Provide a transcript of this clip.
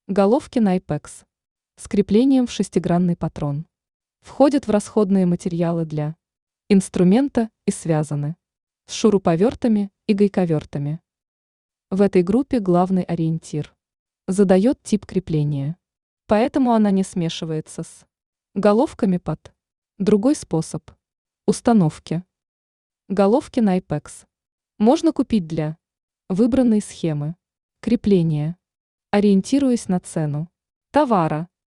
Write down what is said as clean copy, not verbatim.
Головки Найпекс с креплением в шестигранный патрон. Входят в расходные материалы для инструмента и связаны с шуруповертами и гайковертами. В этой группе главный ориентир задает тип крепления, поэтому она не смешивается с головками под другой способ установки. Головки Найпекс можно купить для выбранной схемы крепления, ориентируясь на цену товара.